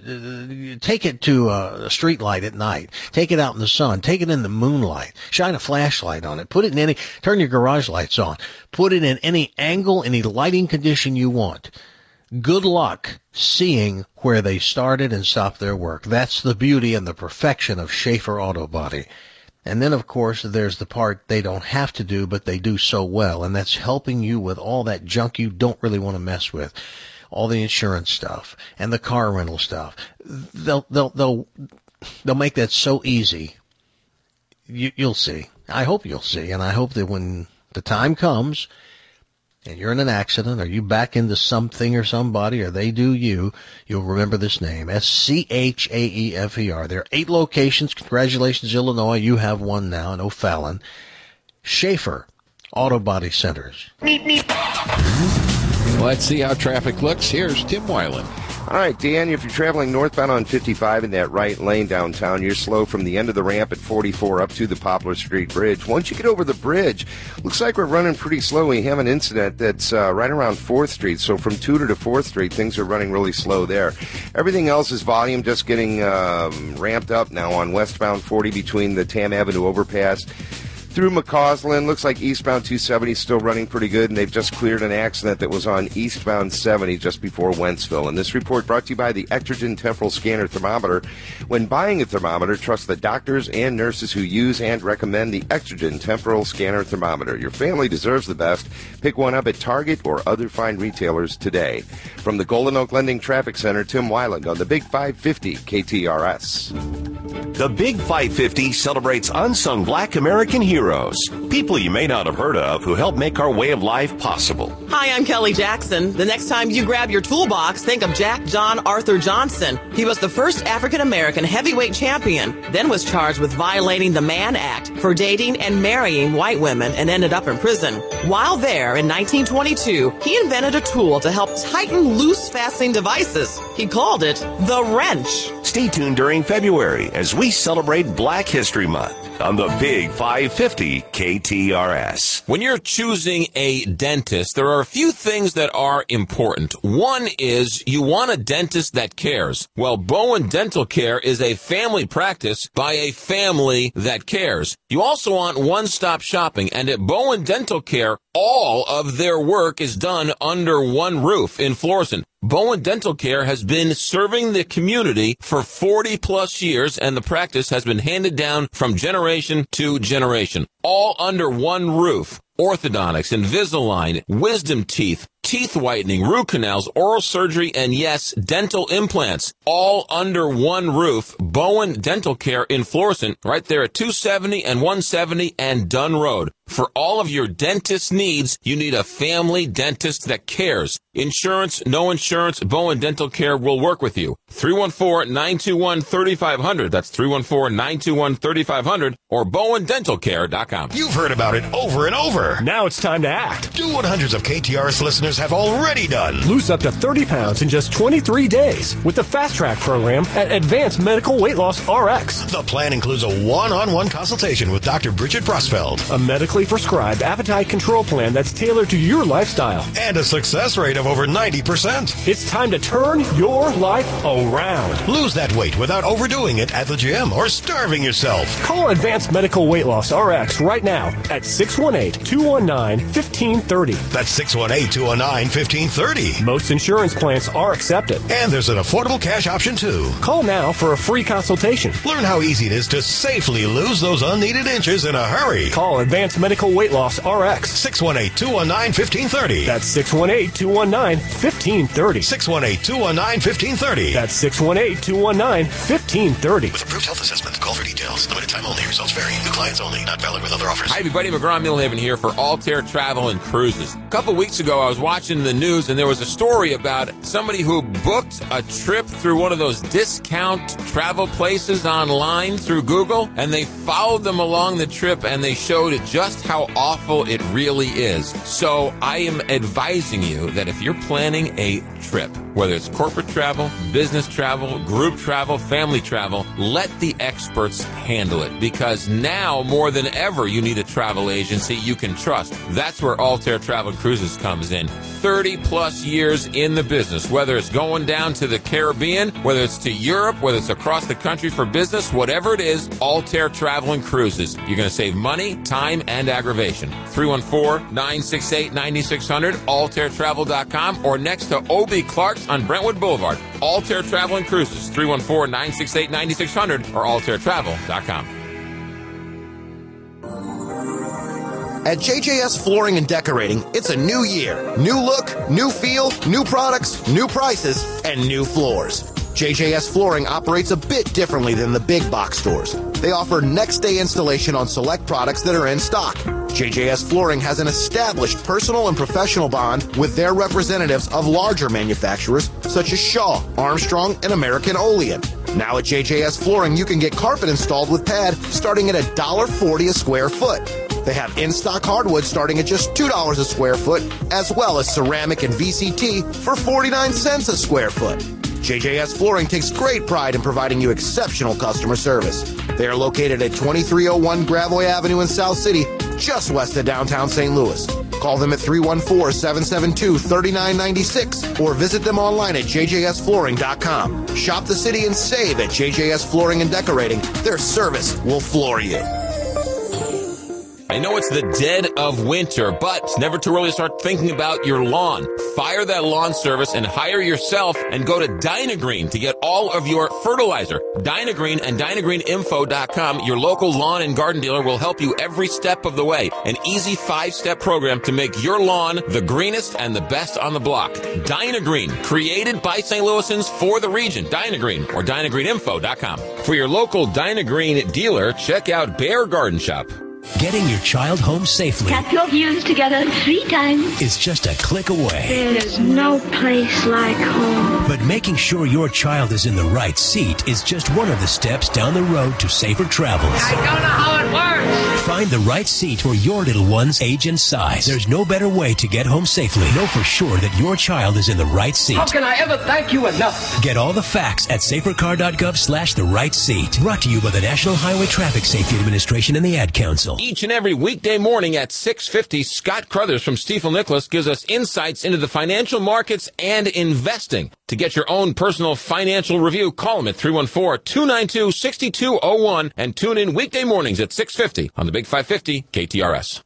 S6: take it to a street light at night. Take it out in the sun. Take it in the moonlight. Shine a flashlight on it. Put it in any, turn your garage lights on. Put it in any angle, any lighting condition you want. Good luck seeing where they started and stopped their work. That's the beauty and the perfection of Schaefer Auto Body. And then, of course, there's the part they don't have to do, but they do so well, and that's helping you with all that junk you don't really want to mess with. All the insurance stuff and the car rental stuff. They'll, they'll, they'll, they'll make that so easy. You, you'll see. I hope you'll see, and I hope that when the time comes and you're in an accident, or you back into something or somebody, or they do you, you'll remember this name. S C H A E F E R. There are eight locations. Congratulations, Illinois. You have one now in O'Fallon. Schaefer Auto Body Centers.
S8: Let's see how traffic looks. Here's Tim Weiland.
S10: All right, Dan, if you're traveling northbound on fifty-five in that right lane downtown, you're slow from the end of the ramp at forty-four up to the Poplar Street Bridge. Once you get over the bridge, looks like we're running pretty slow. We have an incident that's uh, right around fourth Street, so from Tudor to fourth Street, things are running really slow there. Everything else is volume, just getting um, ramped up now on westbound forty between the Tam Avenue overpass through McCausland. Looks like eastbound two seventy is still running pretty good, and they've just cleared an accident that was on eastbound seventy just before Wentzville. And this report brought to you by the Exergen Temporal Scanner Thermometer. When buying a thermometer, trust the doctors and nurses who use and recommend the Exergen Temporal Scanner Thermometer. Your family deserves the best. Pick one up at Target or other fine retailers today. From the Golden Oak Lending Traffic Center, Tim Weiland on the Big five fifty K T R S.
S11: The Big five fifty celebrates unsung Black American heroes, people you may not have heard of who help make our way of life possible.
S12: Hi, I'm Kelly Jackson. The next time you grab your toolbox, think of Jack John Arthur Johnson. He was the first African-American heavyweight champion, then was charged with violating the Mann Act for dating and marrying white women and ended up in prison. While there in nineteen twenty-two, he invented a tool to help tighten loose fastening devices. He called it the wrench.
S11: Stay tuned during February as we celebrate Black History Month on the Big five fifty. fifty K T R S.
S13: When you're choosing a dentist, there are a few things that are important. One is you want a dentist that cares. Well, Bowen Dental Care is a family practice by a family that cares. You also want one-stop shopping, and at Bowen Dental Care, all of their work is done under one roof in Florissant. Bowen Dental Care has been serving the community for forty plus years, and the practice has been handed down from generation to generation, all under one roof. Orthodontics, Invisalign, wisdom teeth, teeth whitening, root canals, oral surgery, and yes, dental implants, all under one roof. Bowen Dental Care in Florissant, right there at two seventy and one seventy and Dunn Road. For all of your dentist needs, you need a family dentist that cares. Insurance, no insurance, Bowen Dental Care will work with you. three one four, nine two one, three five zero zero. That's three one four, nine two one, three five zero zero or bowen dental care dot com.
S4: You've heard about it over and over.
S14: Now it's time to act.
S4: Do what hundreds of K T R S listeners have already done.
S14: Lose up to thirty pounds in just twenty-three days with the Fast Track program at Advanced Medical Weight Loss R X.
S4: The plan includes a one-on-one consultation with Doctor Bridget Brusfeld,
S14: a medically prescribed appetite control plan that's tailored to your lifestyle,
S4: and a success rate of over ninety percent.
S14: It's time to turn your life around.
S4: Lose that weight without overdoing it at the gym or starving yourself.
S14: Call Advanced Medical Weight Loss R X right now at six one eight, two one nine, one five three zero.
S4: That's six one eight, two one nine, one five three zero.
S14: Most insurance plans are accepted.
S4: And there's an affordable cash option too.
S14: Call now for a free consultation.
S4: Learn how easy it is to safely lose those unneeded inches in a hurry.
S14: Call Advanced Medical Weight Loss R X.
S4: six one eight, two one nine, one five three zero.
S14: That's six one eight, two one nine, one five three zero.
S4: six one eight, two one nine, one five three zero.
S14: That's six one eight, two one nine, one five three zero.
S4: With approved health assessment, call for details. Limited time only. Results vary. New clients only. Not valid with other offers.
S13: Hi, everybody. McGraw Millhaven here for Altair Travel and Cruises. A couple weeks ago, I was watching the news, and there was a story about somebody who booked a trip through one of those discount travel places online through Google, and they followed them along the trip, and they showed just how awful it really is. So I am advising you that if you're planning a trip, whether it's corporate travel, business travel, group travel, family travel, let the experts handle it, because now more than ever you need a travel agency you can trust. That's where Altair Travel Cruises comes in. thirty plus years in the business, whether it's going down to the Caribbean, whether it's to Europe, whether it's across the country for business, whatever it is, Altair Travel and Cruises. You're going to save money, time, and aggravation. three one four, nine six eight, nine six zero zero, altair travel dot com, or next to O B Clark's on Brentwood Boulevard. Altair Travel and Cruises, three one four, nine six eight, nine six zero zero or altair travel dot com.
S15: At J J S Flooring and Decorating, it's a new year. New look, new feel, new products, new prices, and new floors. J J S Flooring operates a bit differently than the big box stores. They offer next-day installation on select products that are in stock. J J S Flooring has an established personal and professional bond with their representatives of larger manufacturers such as Shaw, Armstrong, and American Olean. Now at J J S Flooring, you can get carpet installed with pad starting at one dollar forty a square foot. They have in-stock hardwood starting at just two dollars a square foot, as well as ceramic and V C T for forty-nine cents a square foot. J J S Flooring takes great pride in providing you exceptional customer service. They are located at twenty-three oh one Gravois Avenue in South City, just west of downtown Saint Louis. Call them at three one four, seven seven two, three nine nine six or visit them online at j j s flooring dot com. Shop the city and save at J J S Flooring and Decorating. Their service will floor you.
S13: I know it's the dead of winter, but it's never too early to start thinking about your lawn. Fire that lawn service and hire yourself and go to Dynagreen to get all of your fertilizer. Dynagreen and dynagreen info dot com, your local lawn and garden dealer, will help you every step of the way. An easy five-step program to make your lawn the greenest and the best on the block. Dynagreen, created by Saint Louisans for the region. Dynagreen or dynagreen info dot com. For your local Dynagreen dealer, check out Bear Garden Shop.
S16: Getting your child home safely
S17: Tap your views together three times
S16: is just a click away.
S17: There's no place like home.
S16: But making sure your child is in the right seat is just one of the steps down the road to safer travels.
S17: I don't know how it works.
S16: Find the right seat for your little one's age and size. There's no better way to get home safely. Know for sure that your child is in the right seat.
S18: How can I ever thank you enough?
S16: Get all the facts at safercar.gov slash the right seat. Brought to you by the National Highway Traffic Safety Administration and the Ad Council.
S13: Each and every weekday morning at six fifty, Scott Crothers from Stifel Nicholas gives us insights into the financial markets and investing. To get your own personal financial review, call him at three one four, two nine two, six two zero one and tune in weekday mornings at six fifty on the Big five fifty K T R S.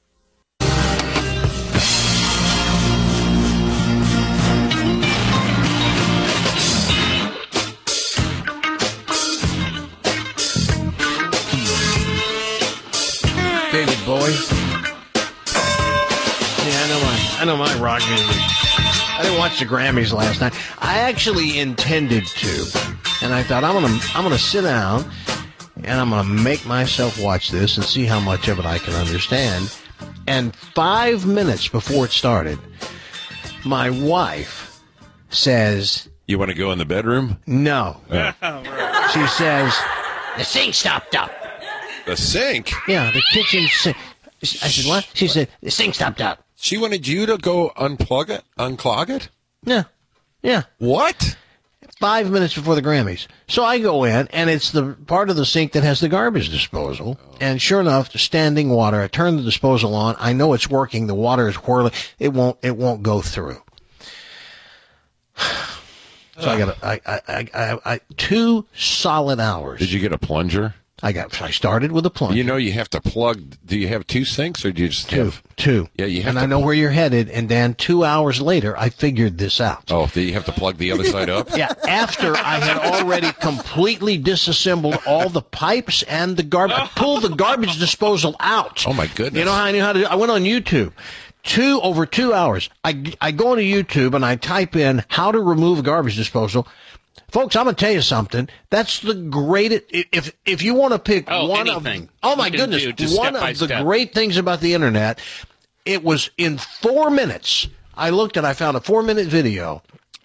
S6: David Bowie. Yeah, I know my, I know my rock music. I didn't watch the Grammys last night. I actually intended to, and I thought I'm gonna, I'm gonna sit down, and I'm gonna make myself watch this and see how much of it I can understand. And five minutes before it started, my wife says,
S8: "You want to go in the bedroom?"
S6: No.
S8: Oh.
S6: She says, "The sink stopped up."
S8: The sink?
S6: Yeah, the kitchen sink. I said, what? She said, the sink stopped up.
S8: She wanted you to go unplug it, unclog it?
S6: Yeah. Yeah.
S8: What?
S6: Five minutes before the Grammys. So I go in, and it's the part of the sink that has the garbage disposal. Oh. And sure enough, standing water. I turn the disposal on. I know it's working. The water is whirling. It won't, it won't go through. So I got, I, I, I, I, I, two solid hours.
S8: Did you get a plunger?
S6: I got. I started with a plunger.
S8: You know, you have to plug. Do you have two sinks, or do you just
S6: two?
S8: Have,
S6: two.
S8: Yeah, you have.
S6: And
S8: to
S6: I know
S8: pl-
S6: where you're headed. And Dan, two hours later, I figured this out.
S8: Oh, do you have to plug the other side up?
S6: Yeah. After I had already completely disassembled all the pipes and the garbage, I pulled the garbage disposal out.
S8: Oh my goodness!
S6: You know how I knew how to do? I went on YouTube. Two over two hours. I I go into YouTube and I type in how to remove a garbage disposal. Folks, I'm going to tell you something. That's the greatest. If if you want to pick
S9: oh,
S6: one
S9: anything
S6: of, oh my
S9: you
S6: goodness,
S9: do,
S6: one
S9: step
S6: of the
S9: step.
S6: great things about the internet, it was in four minutes. I looked and I found a four minute video,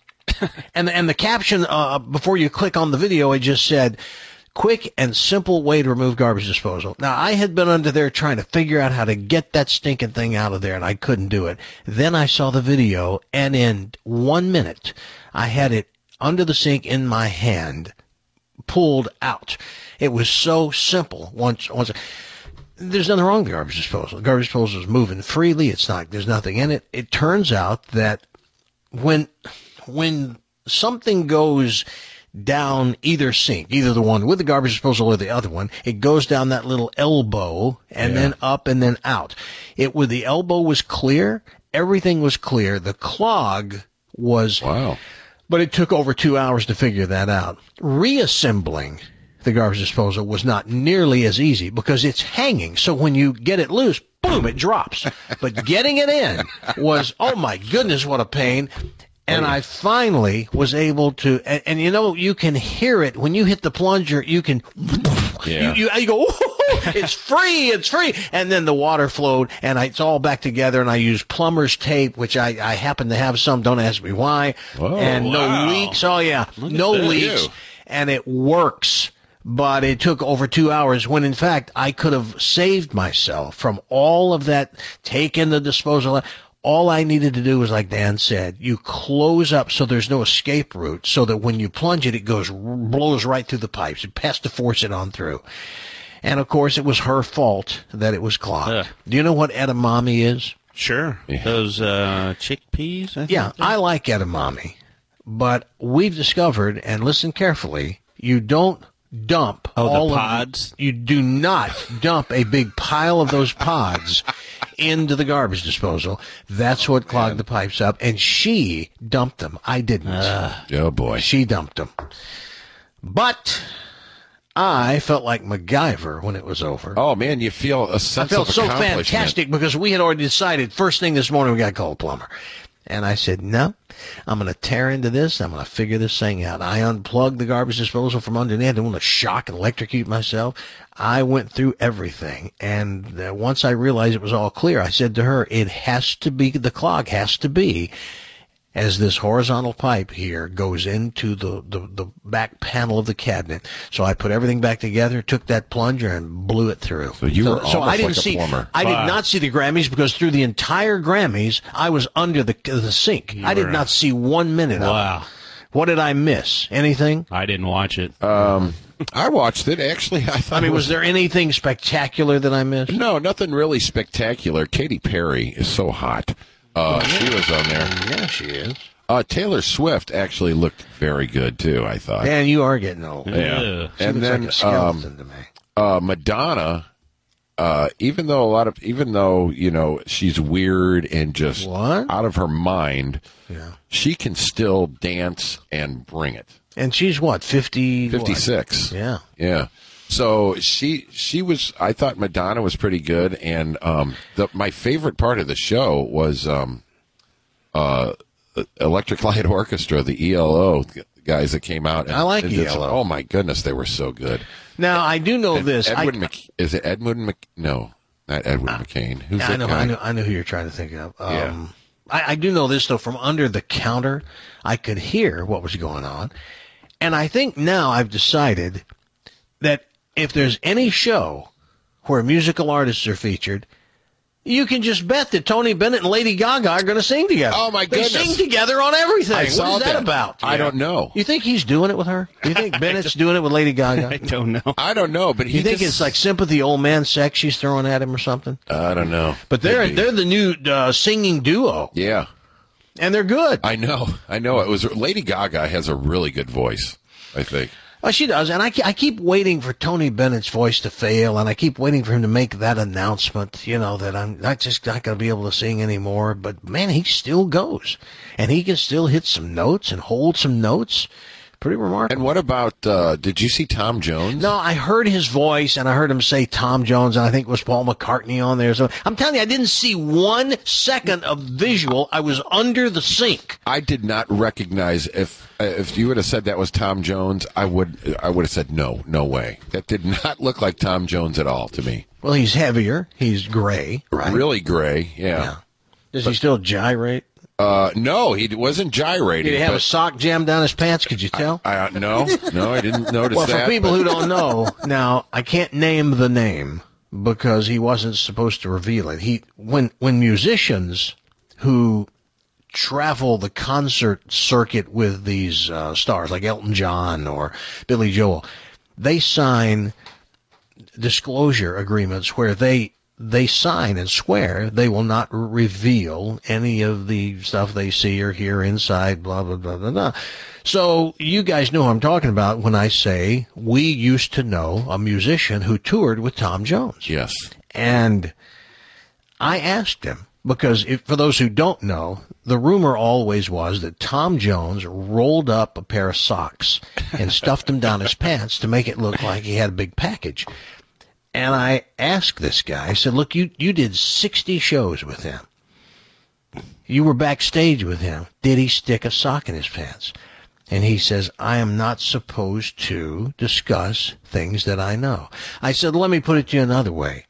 S6: and and the caption uh, before you click on the video, it just said, "Quick and simple way to remove garbage disposal." Now I had been under there trying to figure out how to get that stinking thing out of there, and I couldn't do it. Then I saw the video, and in one minute, I had it under the sink in my hand, pulled out. It was so simple. Once, once, there's nothing wrong with the garbage disposal. The garbage disposal is moving freely. It's not, there's nothing in it. It turns out that when, when something goes down either sink, either the one with the garbage disposal or the other one, it goes down that little elbow and yeah. then up and then out. It, where the elbow was clear, everything was clear. The clog was,
S8: wow.
S6: But it took over two hours to figure that out. Reassembling the garbage disposal was not nearly as easy because it's hanging. So when you get it loose, boom, it drops. But getting it in was, oh my goodness, what a pain. And I finally was able to, and, and you know, you can hear it when you hit the plunger. You can,
S8: yeah.
S6: you, you, you go, it's free, it's free. And then the water flowed, and I, it's all back together. And I used plumber's tape, which I, I happen to have some. Don't ask me why.
S8: Whoa,
S6: and no
S8: wow.
S6: leaks. Oh yeah,
S8: Look
S6: no
S8: at
S6: leaks,
S8: you.
S6: And it works. But it took over two hours when, in fact, I could have saved myself from all of that, taking the disposal. All I needed to do was, like Dan said, you close up so there's no escape route, so that when you plunge it, it goes, blows right through the pipes. It has to force it on through. And, of course, it was her fault that it was clogged. Uh, do you know what edamame is?
S9: Sure. Yeah. Those uh, chickpeas? I
S6: yeah, I like edamame. But we've discovered, and listen carefully, you don't dump
S9: oh,
S6: all
S9: the pods?
S6: Of, you do not dump a big pile of those pods into the garbage disposal. That's what clogged the pipes up, and she dumped them. I didn't.
S8: Uh, oh boy.
S6: She dumped them. But I felt like MacGyver when it was over.
S8: Oh man, you feel a sense
S6: I felt
S8: of
S6: so
S8: accomplishment.
S6: fantastic because we had already decided first thing this morning we got to call a plumber. And I said, no, I'm going to tear into this. I'm going to figure this thing out. I unplugged the garbage disposal from underneath. I didn't want to shock and electrocute myself. I went through everything. And uh, once I realized it was all clear, I said to her, it has to be, the clog has to be as this horizontal pipe here goes into the, the, the back panel of the cabinet. So I put everything back together, took that plunger, and blew it through.
S8: So you
S6: so,
S8: were
S6: so
S8: almost
S6: I didn't
S8: like a
S6: see,
S8: plumber.
S6: I
S8: Wow.
S6: did not see the Grammys because through the entire Grammys, I was under the the sink.
S9: You
S6: I did
S9: were-
S6: not see one minute
S9: Wow.
S6: of it. What did I miss? Anything?
S9: I didn't watch it.
S8: Um, I watched it. Actually, I thought
S6: I mean,
S8: it
S6: was there anything spectacular that I missed?
S8: No, nothing really spectacular. Katy Perry is so hot. Uh, she was on there.
S6: Yeah, she is.
S8: Uh, Taylor Swift actually looked very good too, I thought.
S6: Man, you are getting old.
S8: Yeah.
S6: She
S8: And
S6: looks
S8: then
S6: like a skeleton
S8: um,
S6: to me.
S8: uh, Madonna, uh, even though a lot of, even though, you know, she's weird and just out of her mind,
S6: yeah.
S8: she can still dance and bring it.
S6: And she's what, fifty?
S8: fifty-six.
S6: What? Yeah.
S8: Yeah. So she she was. I thought Madonna was pretty good, and um, the my favorite part of the show was um, uh, Electric Light Orchestra, the E L O guys that came out. And,
S6: I like
S8: and did
S6: E L O.
S8: some- oh my goodness, they were so good.
S6: Now, I do know
S8: And
S6: this.
S8: Edwin
S6: I,
S8: Mc, is it Edmund Mc? No, not Edwin McCain. Who's
S6: I
S8: that
S6: know,
S8: guy?
S6: I know, I know who you're trying to think of. Um,
S8: Yeah.
S6: I, I do know this though. From under the counter, I could hear what was going on, and I think now I've decided that if there's any show where musical artists are featured, you can just bet that Tony Bennett and Lady Gaga are going to sing together.
S8: Oh, my
S6: They
S8: goodness.
S6: sing together on everything.
S8: I
S6: What
S8: saw
S6: is that,
S8: that.
S6: about?
S8: I don't know.
S6: You think he's doing it with her? Do you think Bennett's doing it with Lady Gaga?
S9: I don't know.
S8: I don't know, but he
S6: You think
S8: just-
S6: it's like sympathy, old man sex she's throwing at him or something?
S8: I don't know.
S6: But they're
S8: Maybe.
S6: they're the new uh, singing duo,
S8: Yeah.
S6: and they're good.
S8: I know. I know. It was Lady Gaga has a really good voice, I think.
S6: Oh, she does, and I, ke- I keep waiting for Tony Bennett's voice to fail, and I keep waiting for him to make that announcement, you know, that I'm not just not going to be able to sing anymore. But man, he still goes, and he can still hit some notes and hold some notes. Pretty remarkable.
S8: And what about, uh, did you see Tom Jones?
S6: No, I heard his voice, and I heard him say Tom Jones, and I think it was Paul McCartney on there. So I'm telling you, I didn't see one second of visual. I was under the sink.
S8: I did not recognize if uh, if you would have said that was Tom Jones, I would I would have said no, no way. That did not look like Tom Jones at all to me.
S6: Well, he's heavier. He's gray, right?
S8: Really gray, yeah.
S6: Does he still gyrate?
S8: Uh, no, he wasn't gyrating.
S6: Did he have
S8: but
S6: a sock jammed down his pants? Could you tell?
S8: I, I, no, no, I didn't notice
S6: Well,
S8: that.
S6: for people
S8: but-
S6: who don't know, now I can't name the name because he wasn't supposed to reveal it. He when when musicians who travel the concert circuit with these uh, stars like Elton John or Billy Joel, they sign disclosure agreements where they they sign and swear they will not reveal any of the stuff they see or hear inside, blah, blah, blah, blah, blah. So you guys know who I'm talking about when I say we used to know a musician who toured with Tom Jones.
S8: Yes.
S6: And I asked him, because if, for those who don't know, the rumor always was that Tom Jones rolled up a pair of socks and stuffed them down his pants to make it look like he had a big package. And I asked this guy, I said, look, you, you did sixty shows with him. You were backstage with him. Did he stick a sock in his pants? And he says, I am not supposed to discuss things that I know. I said, let me put it to you another way.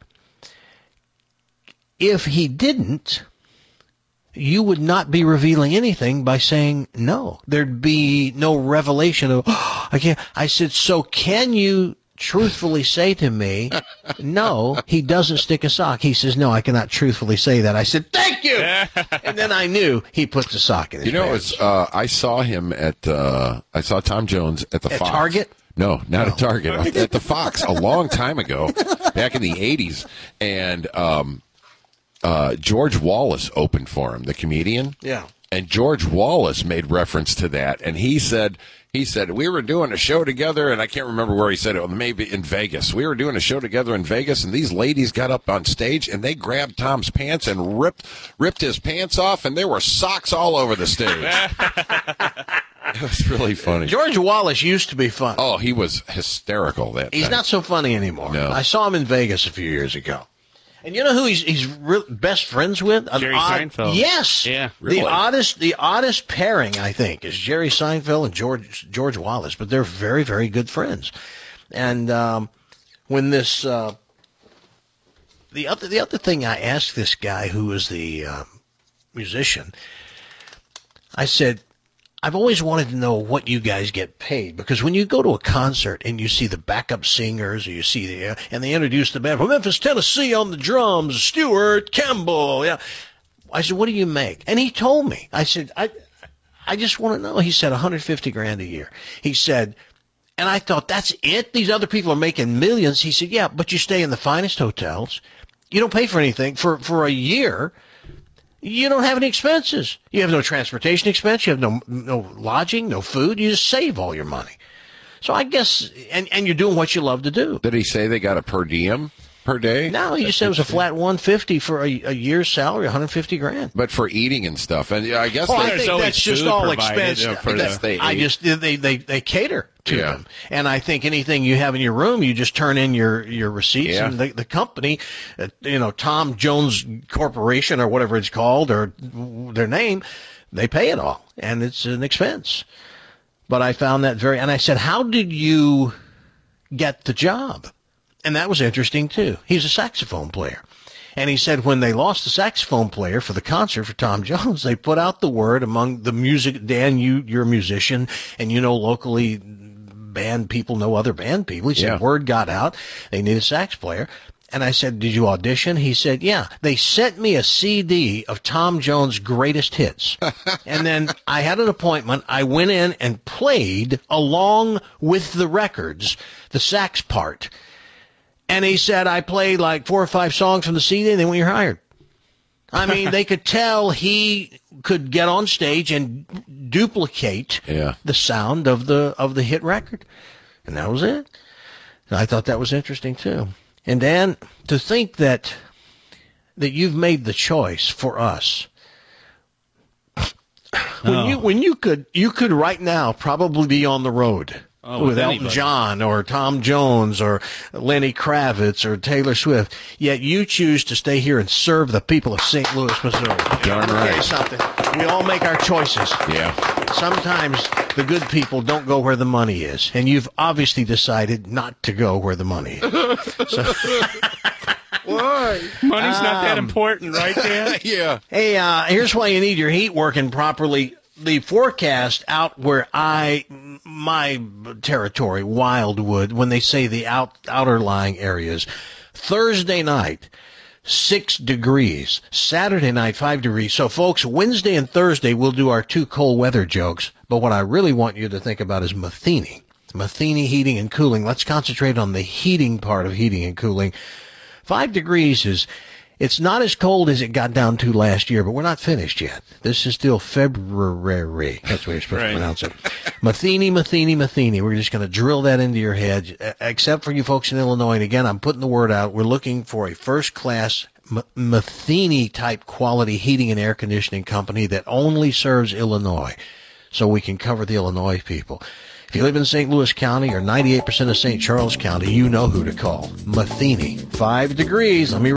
S6: If he didn't, you would not be revealing anything by saying no. There'd be no revelation of, oh, I can't. I said, so can you truthfully say to me, no, he doesn't stick a sock? He says, no, I cannot truthfully say that. I said, thank you. And then I knew he put the sock in his
S8: You know,
S6: pants.
S8: it's, uh, I saw him at, uh, I saw Tom Jones at the
S6: At
S8: Fox.
S6: Target?
S8: No, not at Target. At the Fox a long time ago, back in the eighties. And um, uh, George Wallace opened for him, the comedian.
S6: Yeah.
S8: And George Wallace made reference to that. And he said, he said, we were doing a show together, and I can't remember where he said it, maybe in Vegas. We were doing a show together in Vegas, and these ladies got up on stage, and they grabbed Tom's pants and ripped ripped his pants off, and there were socks all over the stage. It was really funny.
S6: George Wallace used to be fun.
S8: Oh, he was hysterical that
S6: He's
S8: night.
S6: not so funny anymore.
S8: No.
S6: I saw him in Vegas a few years ago. And you know who he's he's re- best friends with? An
S9: Jerry
S6: odd-
S9: Seinfeld.
S6: Yes.
S9: Yeah.
S8: Really?
S6: The oddest the oddest pairing, I think, is Jerry Seinfeld and George George Wallace, but they're very, very good friends. And um, when this uh, the other the other thing I asked this guy who was the uh, musician, I said, I've always wanted to know what you guys get paid, because when you go to a concert and you see the backup singers, or you see the, uh, and they introduce the band from Memphis, Tennessee on the drums, Stuart Campbell. Yeah. I said, what do you make? And he told me. I said, I, I just want to know. He said one hundred fifty grand a year. He said, and I thought, that's it? These other people are making millions. He said, yeah, but you stay in the finest hotels. You don't pay for anything for, for a year. You don't have any expenses. You have no transportation expense. You have no no lodging, no food. You just save all your money. So I guess, and, and you're doing what you love to do.
S8: Did he say they got a per diem per day?
S6: No, he just said it was a flat one hundred fifty for a, a year's salary, one hundred fifty grand.
S8: But for eating and stuff, and I guess
S6: oh,
S8: they,
S6: I think that's just all expense.
S8: You know, for I, guess the, they
S6: I just they they they cater to
S8: yeah.
S6: them, and I think anything you have in your room, you just turn in your your receipts,
S8: yeah.
S6: and the the company, uh, you know, Tom Jones Corporation or whatever it's called, or their name, they pay it all, and it's an expense. But I found that very, and I said, how did you get the job? And that was interesting, too. He's a saxophone player. And he said when they lost the saxophone player for the concert for Tom Jones, they put out the word among the music. Dan, you, you're a musician, and you know locally band people know other band people. He said
S8: yeah.
S6: word got out. They need a sax player. And I said, did you audition? He said, yeah. They sent me a C D of Tom Jones' greatest hits. And then I had an appointment. I went in and played along with the records, the sax part. And he said, I played like four or five songs from the C D, and then when you're hired. I mean, they could tell he could get on stage and duplicate
S8: yeah.
S6: the sound of the of the hit record. And that was it. And I thought that was interesting, too. And Dan, to think that that you've made the choice for us. When
S9: oh.
S6: you when you could you could right now probably be on the road.
S9: Oh,
S6: with
S9: with
S6: Elton
S9: anybody.
S6: John or Tom Jones or Lenny Kravitz or Taylor Swift, yet you choose to stay here and serve the people of Saint Louis, Missouri.
S8: Darn
S6: Let me tell you
S8: right.
S6: something. We all make our choices.
S8: Yeah.
S6: Sometimes the good people don't go where the money is, and you've obviously decided not to go where the money is. So,
S10: why?
S9: Money's not that
S6: Um,
S9: important, right, Dan?
S8: yeah.
S6: Hey, uh, here's why you need your heat working properly. The forecast out where I, my territory, Wildwood, when they say the out, outer lying areas, Thursday night, six degrees. Saturday night, five degrees. So, folks, Wednesday and Thursday we'll do our two cold weather jokes. But what I really want you to think about is Matheny. Matheny Heating and Cooling. Let's concentrate on the heating part of heating and cooling. Five degrees is, it's not as cold as it got down to last year, but we're not finished yet. This is still February. That's the way you're supposed
S9: right.
S6: to pronounce it. Matheny, Matheny, Matheny. We're just going to drill that into your head, except for you folks in Illinois. And again, I'm putting the word out. We're looking for a first-class Matheny-type quality heating and air conditioning company that only serves Illinois, so we can cover the Illinois people. If you live in Saint Louis County or ninety-eight percent of Saint Charles County, you know who to call. Matheny. Five degrees. Let me